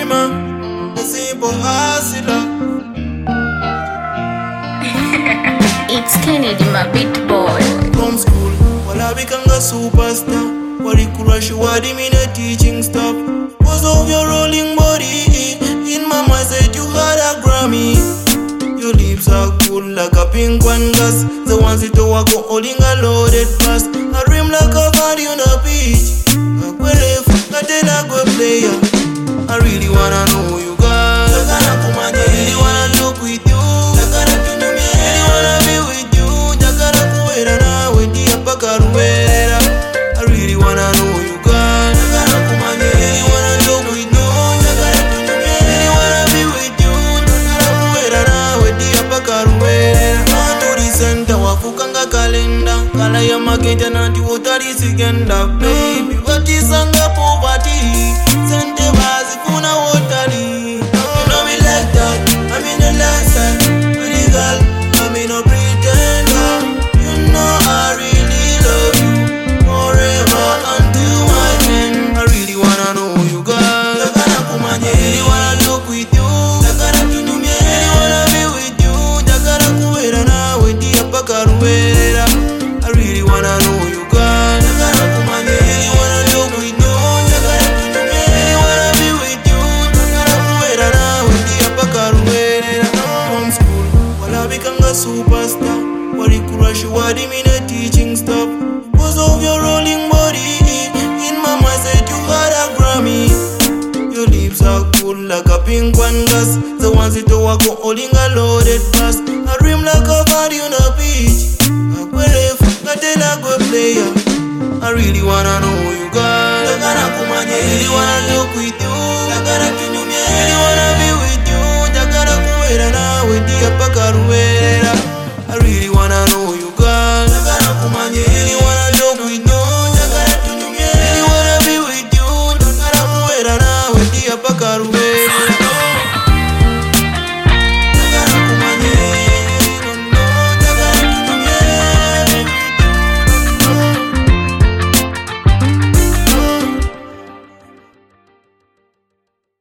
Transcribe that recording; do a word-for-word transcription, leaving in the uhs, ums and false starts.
dreamer, a simple hustler. It's Kennedy, my beat boy. From school, wala become a superstar. Warikura wadi me the teaching stuff. Cause of your rolling body, in my mind said you had a Grammy. Your lips are cool like a pink one gas. The ones that walk holding a loaded pass. A rim like a body on a beach. A quelle a go player. I really wanna know you guys. I really wanna look with you. I really wanna be with you. I really wanna know you guys. I really wanna look with you. I really wanna be with you. To the center wafukanga kalenda. Kala ya makenta nanti wotari sigenda. Baby wati sanga poverty. Sente bazi funa wotari. You know me like that. I'm in the last side. Pretty girl, I'm in a pretender. You know I really love you forever until my end. I really wanna know you guys. I really wanna look with you. I really wanna be with you. I really wanna know you guys. I really wanna look with you. I really wanna be with you. From school, wala become a superstar. Warikura wadi me the teaching stuff. Cause of your rolling body, in my mind said you had a Grammy. Your lips are cool like a pink one gas. The ones that walk holding a loaded pass. A rim like a body on a beach. I quelle a go player. I really wanna know